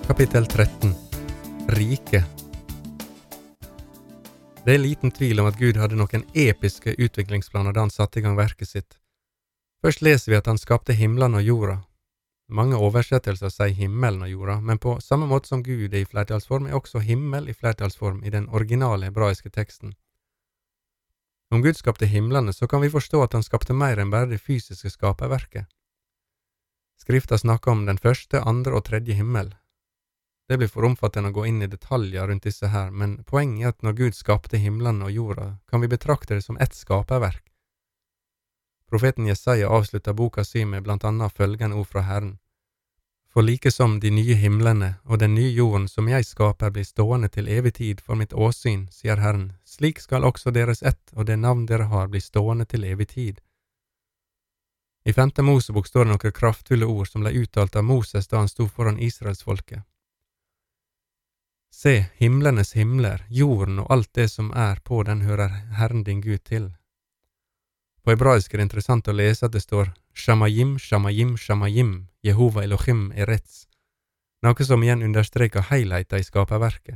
Kapittel 13. Rike. Det liten tvil om at Gud hadde noen episke utviklingsplaner da han satte i gang verket sitt. Først leser vi at han skapte himmelen og jorda. Mange oversettelser sier himmelen og jorda, men på samme måte som Gud er i flertallsform, er også himmel i flertallsform i den originale hebraiske teksten. Om Gud skapte himlene, så kan vi forstå at han skapte mer enn bare det fysiske skaperverket. Skrifta snakker om den første, andre og tredje himmel. Det blir for omfattende å gå inn i detaljer rundt disse her, men poenget er at når Gud skapte himmelen og jorda, kan vi betrakte det som ett skaperverk. Profeten Jesaja avslutta boka si med blant annet følgende ord fra Herren. For like som de nye himlene og den nye jorden som jeg skaper blir stående til evig tid for mitt åsyn, sier Herren, slik skal også deres ett og det navn dere har bli stående til evig tid. I 5. Mosebok står det noen kraftfulle ord som ble uttalt av Moses da han sto foran Israelsfolket. Se, himlenes himler, jorden og alt det som er på den hører Herren din Gud til. På hebraisk er det interessant å lese at det står Shamayim, Shamayim, Shamayim, Jehova Elohim Eretz, noe som igjen understreker helheten i skaperverket.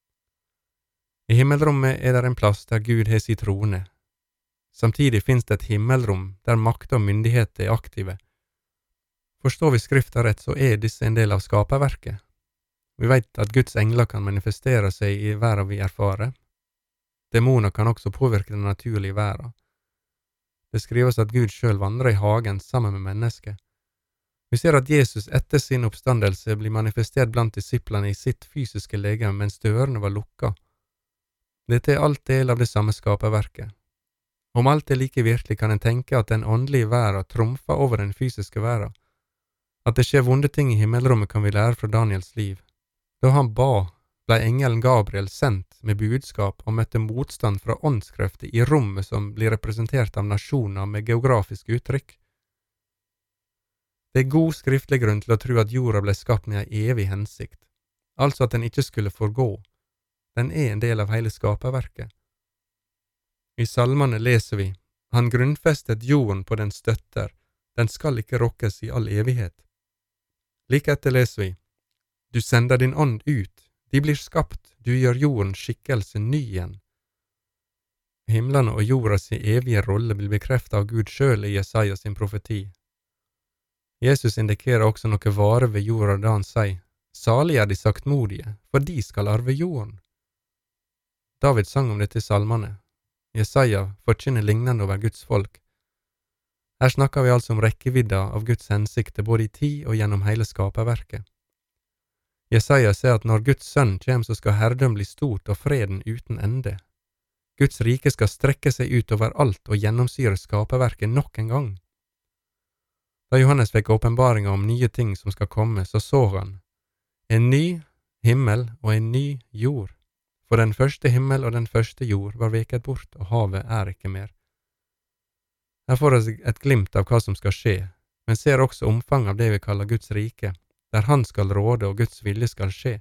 I himmelrommet er det en plass der Gud har sin trone. Samtidig finnes det et himmelrom der makt og myndighet er aktive. Forstår vi skrifta rett, så er disse en del av skaperverket. Vi vet at Guds engler kan manifestere seg i verden vi erfarer. Demoner kan også påvirke den naturlige verden. Det skrives at Gud selv vandrer i hagen sammen med mennesker. Vi ser at Jesus etter sin oppstandelse blir manifestert blant disiplene i sitt fysiske legeme mens dørene var lukka. Dette er alt del av det samme skaperverket. Om alt er like virkelig kan en tenke at den åndelige verden trumfer over den fysiske verden. At det skjer vonde ting i himmelrommet kan vi lære fra Daniels liv. Da han ba, ble engelen Gabriel sendt med budskap og møtte motstand fra åndskrefter i rommet som blir representert av nasjoner med geografiske uttrykk. Det er god skriftlig grunn til å tro at jorda ble skapt med en evig hensikt, altså at den ikke skulle forgå. Den er en del av hele skaperverket. I salmene leser vi, han grunnfestet jorden på den støtter, den skal ikke rokkes i all evighet. Like etter leser vi, du sender din ånd ut, de blir skapt, du gjør jordens skikkelse ny igjen. Himlene og jordas evige rolle blir bekreftet av Gud selv i Jesaja sin profeti. Jesus indikerer også noe vare ved jorda da han sier, salig er de saktmodige, for de skal arve jorden. David sang om dette i salmene. Jesaja forkynner lignende over Guds folk. Her snakker vi altså om rekkevidda av Guds hensikter både i tid og gjennom hele skaperverket. Jesaja sier at når Guds sønn kommer så skal herredøm bli stort og freden uten ende. Guds rike skal strekke seg ut over alt og gjennomsyre skaperverket nok en gang. Da Johannes fikk åpenbaringa om nye ting som skal komme, så han en ny himmel og en ny jord. For den første himmel og den første jord var veket bort, og havet er ikke mer. Her får vi et glimt av hva som skal skje, men ser også omfanget av det vi kaller Guds rike, der han skal råde og Guds vilje skal skje.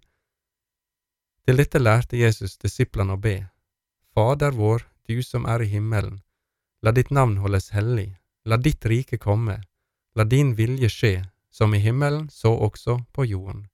Til dette lærte Jesus disiplene å be. Fader vår, du som er i himmelen, la ditt navn holdes hellig, la ditt rike komme, la din vilje skje, som i himmelen, så også på jorden.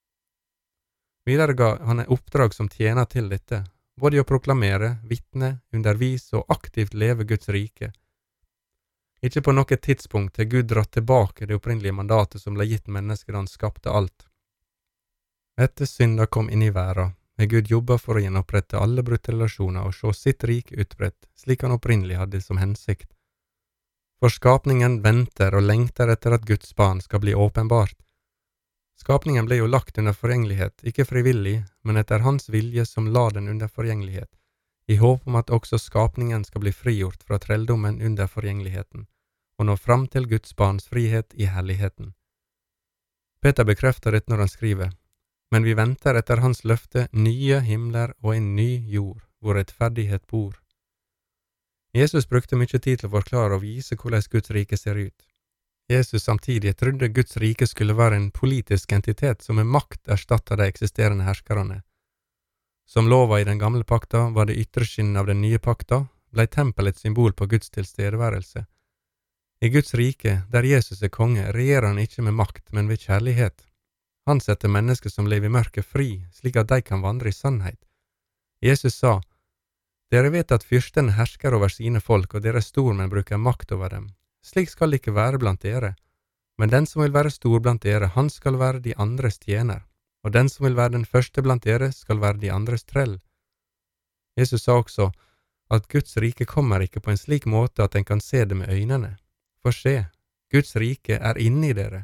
Videre ga han et oppdrag som tjener til dette, både i å proklamere, vitne, undervise og aktivt leve Guds rike. Ikke på noe tidspunkt har Gud dratt tilbake det opprinnelige mandatet som ble gitt mennesker da han skapte alt. Etter synda kom inn i verden, har Gud jobbet for å gjenopprette alle brutte relasjoner og se sitt rike utbredt, slik han opprinnelig hadde som hensikt. For skapningen venter og lengter etter at Guds barn skal bli åpenbart. Skapningen ble jo lagt under forgjengelighet, ikke frivillig, men etter hans vilje som la den under forgjengelighet, i håp om at også skapningen skal bli frigjort fra trelldommen under forgjengeligheten, og nå fram til Guds barns frihet i herligheten. Peter bekrefter dette når han skriver, men vi venter etter hans løfte nye himler og en ny jord, hvor rettferdighet bor. Jesus brukte mye tid til å forklare og vise hvordan Guds rike ser ut. Jesus samtidig trodde Guds rike skulle være en politisk entitet som med makt erstattet de eksisterende herskerne. Som lova i den gamle pakta var det ytre skinnet av den nye pakta, ble tempelet et symbol på Guds tilstedeværelse. I Guds rike, der Jesus er konge, regjerer han ikke med makt, men ved kjærlighet. Han setter mennesker som lever i mørket fri, slik at de kan vandre i sannhet. Jesus sa, «Dere vet at fyrsten hersker over sine folk, og deres stormenn bruker makt over dem. Slik skal det ikke være blant dere. Men den som vil være stor blant dere, han skal være de andres tjener, og den som vil være den første blant dere, skal være de andres trell.» Jesus sa også at Guds rike kommer ikke på en slik måte at en kan se det med øynene. For se, Guds rike er inni dere.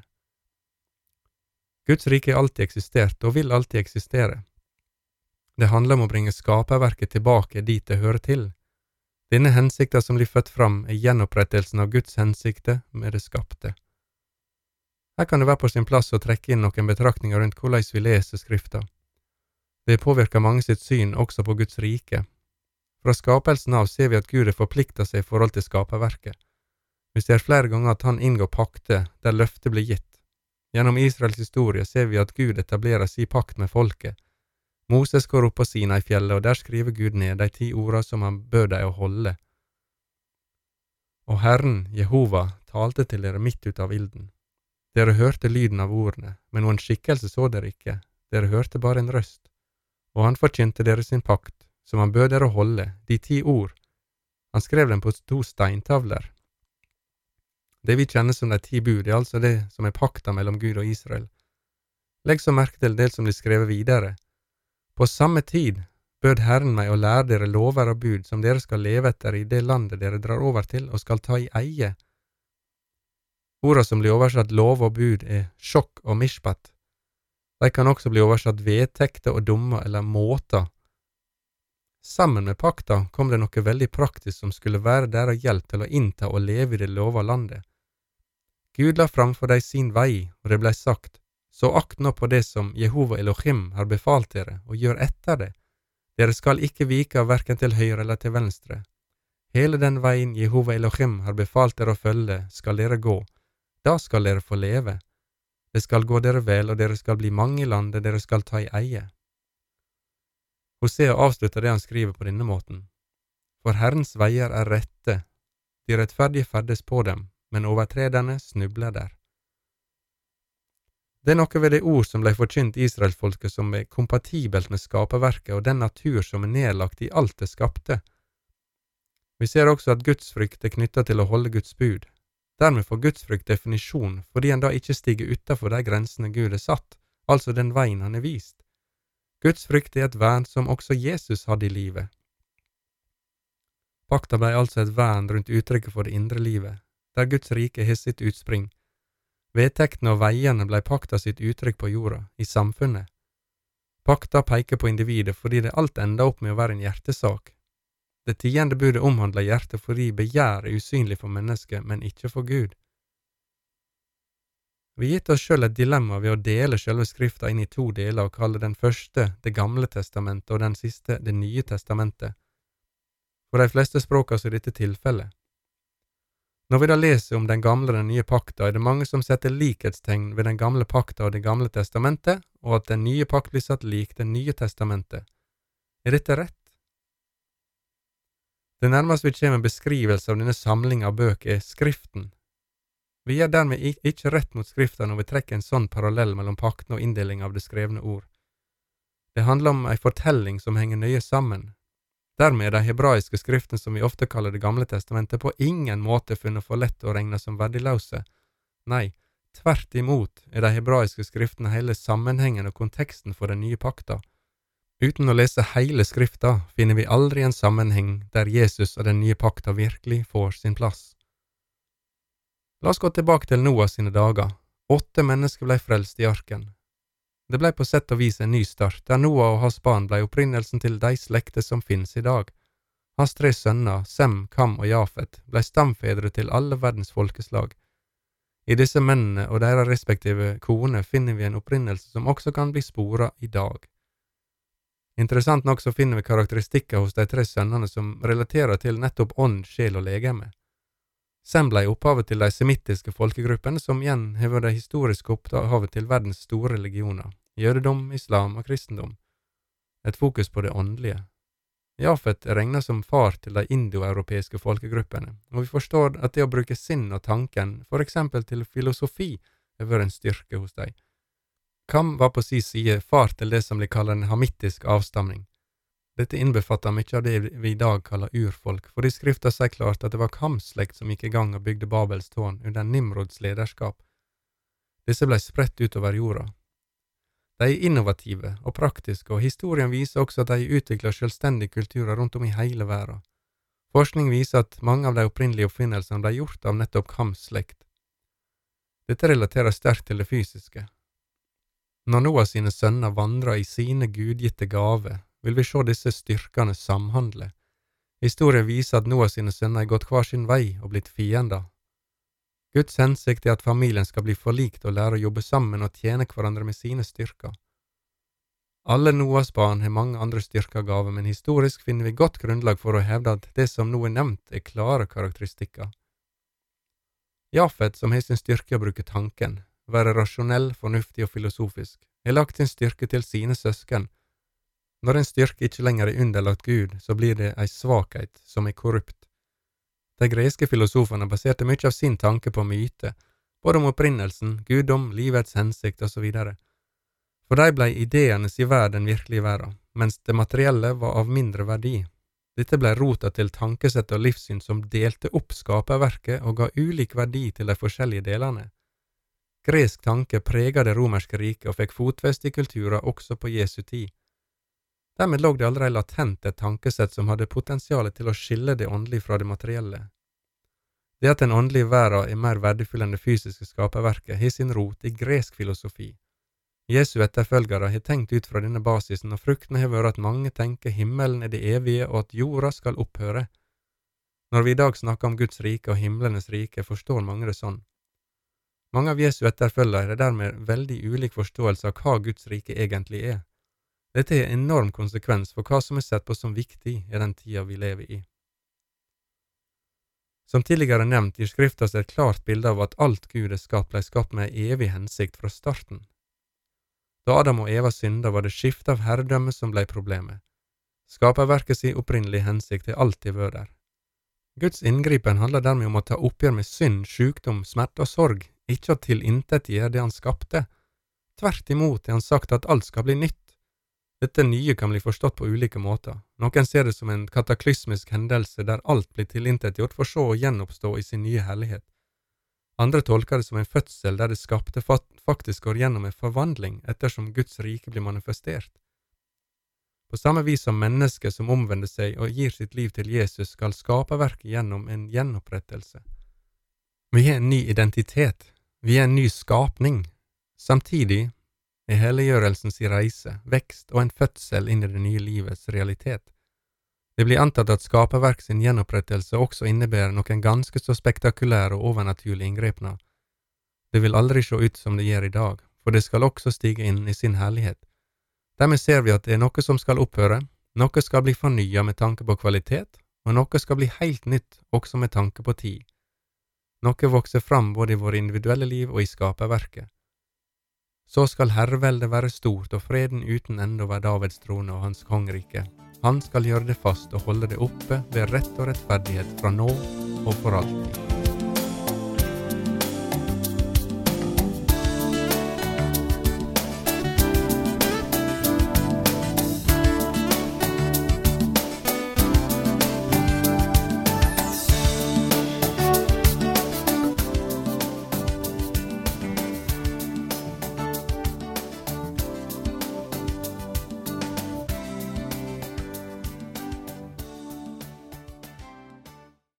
Guds rike har alltid eksistert og vil alltid eksistere. Det handler om å bringe skaperverket tilbake dit det hører til. Denne hensikten som blir født fram er gjenopprettelsen av Guds hensikter med det skapte. Her kan det være på sin plass å trekke inn noen betraktninger rundt hvordan vi leser Skrifta. Det påvirker mange sitt syn også på Guds rike. Fra skapelsen av ser vi at Gud er forpliktet seg i forhold til skaperverket. Vi ser flere ganger at han inngår pakter der løftet blir gitt. Gjennom Israels historie ser vi at Gud etablerer sin pakt med folket. Moses går opp på Sinai-fjellet, og der skriver Gud ned de 10 ordene som han bød dem å holde. Og Herren, Jehova, talte til dere midt ut av ilden. Dere hørte lyden av ordene, men noen skikkelse så dere ikke, dere hørte bare en røst. Og han forkynte dere sin pakt, som han bød dere å holde, de 10 ord. Han skrev dem på 2 steintavler. Det vi kjenner som de 10 bud, er altså det som er pakta mellom Gud og Israel. Legg så merke til det som blir skrevet videre. På samme tid bød Herren meg å lære dere lover og bud som dere skal leve etter i det landet dere drar over til og skal ta i eie. Ordene som blir oversatt lov og bud er sjokk og mishpat. De kan også bli oversatt vedtekter og dommer eller måter. Sammen med pakta kom det noe veldig praktisk som skulle være deres hjelp til å innta og leve i det lova landet. Gud la fram for deg sin vei, og det ble sagt, så akt nå på det som Jehova Elohim har befalt dere, og gjør etter det. Dere skal ikke vike av hverken til høyre eller til venstre. Hele den veien Jehova Elohim har befalt dere å følge, skal dere gå. Da skal dere få leve. Det skal gå dere vel, og dere skal bli mange i landet dere skal ta i eie. Hosea avslutter det han skriver på denne måten. For Herrens veier er rette, de rettferdige ferdes på dem, men overtrederne snubler der. Det er noe ved det ord som ble forkynt Israelsfolket som er kompatibelt med skaperverket og den natur som er nedlagt i alt det skapte. Vi ser også at gudsfrykt er knyttet til å holde Guds bud. Dermed får gudsfrykt definisjon fordi han da ikke stiger utenfor de grensene Gud er satt, altså den veien han er vist. Gudsfrykt er et vern som også Jesus hadde i livet. Pakta ble altså et vern rundt uttrykket for det indre livet, der Guds rike har sitt utspring. Vedtektene og veiene ble pakta sitt uttrykk på jorda, i samfunnet. Pakta peker på individet fordi det alt enda opp med å være en hjertesak. Det 10. budet omhandler hjertet fordi begjær er usynlig for mennesket, men ikke for Gud. Vi gitt oss selv et dilemma ved å dele selve skrifta inn i 2 deler og kalle den første Det gamle testamentet og den siste Det nye testamentet. For de fleste språka så er dette tilfellet. Når vi da leser om den gamle og den nye pakta, er det mange som setter likhetstegn ved den gamle pakta og det gamle testamentet, og at den nye pakt blir satt lik det nye testamentet. Er dette rett? Det nærmest vi kommer en beskrivelse av denne samling av bøker er Skriften. Vi gjør dermed ikke rett mot Skrifta når vi trekker en sånn parallell mellom pakten og inndeling av det skrevne ord. Det handler om en fortelling som henger nøye sammen. Dermed er de hebraiske skriftene som vi ofte kaller det gamle testamentet på ingen måte funnet for lett å regne som verdiløse. Nei, tvert imot er de hebraiske skriftene hele sammenhengen og konteksten for den nye pakta. Uten å lese hele skrifta finner vi aldri en sammenheng der Jesus og den nye pakta virkelig får sin plass. La oss gå tilbake til Noah sine dager. 8 mennesker ble frelst i arken. Det ble på sett og vis en ny start, der Noah og hans barn ble opprinnelsen til de slekter som finnes i dag. Hans 3 sønner, Sem, Kam og Jafet, ble stamfedre til alle verdens folkeslag. I disse mennene og deres respektive koner finner vi en opprinnelse som også kan bli sporet i dag. Interessant nok så finner vi karakteristikker hos de 3 sønnene som relaterer til nettopp ånd, sjel og legeme. Sem ble opphavet til de semittiske folkegruppene som igjen har vært det historiske opphavet til verdens store religioner, jødedom, islam og kristendom. Et fokus på det åndelige. Jafet er regnet som far til de indoeuropeiske folkegruppene, og vi forstår at det å bruke sinn og tanken, for eksempel til filosofi, har vært en styrke hos dem. Kam var på sin side far til det som blir kalt en hamittisk avstamning. Dette innbefatter mye av det vi i dag kaller urfolk, for i skrifta sier klart at det var Kams-slekt som gikk i gang og bygde Babels tårn under Nimrods lederskap. Disse ble spredt utover jorda. De er innovative og praktiske, og historien viser også at de utvikler selvstendige kulturer rundt om i hele verden. Forskning viser at mange av de opprinnelige oppfinnelsene ble gjort av nettopp Kams slekt. Dette relaterer sterkt til det fysiske. Når Noah sine sønner vandrer i sine gudgitte gaver, vil vi se disse styrkene samhandle. Historien viser at Noah sine sønner har gått hver sin vei og blitt fiender. Guds hensikt er at familien skal bli forlikt og lære å jobbe sammen og tjene hverandre med sine styrker. Alle Noahs barn har mange andre styrker og gaver, men historisk finner vi godt grunnlag for å hevde at det som nå er nevnt er klare karakteristikker. Jafet, som har sin styrke å bruke tanken, være rasjonell, fornuftig og filosofisk, har lagt sin styrke til sine søsken. Når en styrke ikke lenger er underlagt Gud, så blir det ei svakhet som er korrupt. De greske filosofene baserte mye av sin tanke på myte, både om opprinnelsen, guddom, livets hensikt osv. For de ble ideenes i verden virkelige verden, mens det materielle var av mindre verdi. Dette ble rota til tankesett og livssyn som delte opp skaperverket og ga ulik verdi til de forskjellige delene. Gresk tanke preget det romerske riket og fikk fotfeste i kulturer også på Jesu tid. Dermed lå det allerede latent et tankesett som hadde potensial til å skille det åndelige fra det materielle. Det at den åndelige verden er mer verdifull enn det fysiske skaperverket, har sin rot i gresk filosofi. Jesu etterfølgere har tenkt ut fra denne basisen, og fruktene har vært at mange tenker himmelen er det evige og at jorda skal opphøre. Når vi i dag snakker om Guds rike og himmelenes rike, forstår mange det sånn. Mange av Jesu etterfølgere har dermed veldig ulik forståelse av hva Guds rike egentlig er. Dette er en enorm konsekvens for hva som er sett på som viktig i den tida vi lever i. Som tidligere nevnt gir Skrifta seg et klart bilde av at alt Gud er skapt ble skapt med evig hensikt fra starten. Da Adam og Eva synda var det skifte av herredømme som ble problemet. Skaperverket sin opprinnelige hensikt har alltid vært der. Guds inngripen handler dermed om å ta oppgjør med synd, sykdom, smerte og sorg, ikke å tilintetgjøre det han skapte. Tvert imot har han sagt at alt skal bli nytt. Dette nye kan bli forstått på ulike måter. Noen ser det som en kataklysmisk hendelse der alt blir tilintetgjort for så å gjenoppstå i sin nye herlighet. Andre tolker det som en fødsel der det skapte faktisk går gjennom en forvandling ettersom Guds rike blir manifestert. På samme vis som mennesket som omvender seg og gir sitt liv til Jesus skal skaperverket gjennom en gjenopprettelse. Vi har en ny identitet, vi er en ny skapning. Samtidig er helliggjørelsens reise, vekst og en fødsel inn i det nye livets realitet. Det blir antatt at skaperverk sin gjenopprettelse også innebærer noen ganske så spektakulære og overnaturlige inngrepene. Det vil aldri se ut som det gjør i dag, for det skal også stige inn i sin herlighet. Dermed ser vi at det er noe som skal opphøre, noe skal bli fornyet med tanke på kvalitet, og noe skal bli helt nytt også med tanke på tid. Noe vokser fram både i våre individuelle liv og i skaperverket. Så skal herreveldet være stort og freden uten ende over Davids trone og hans kongerike. Han skal gjøre det fast og holde det oppe ved rett og rettferdighet fra nå og for alltid.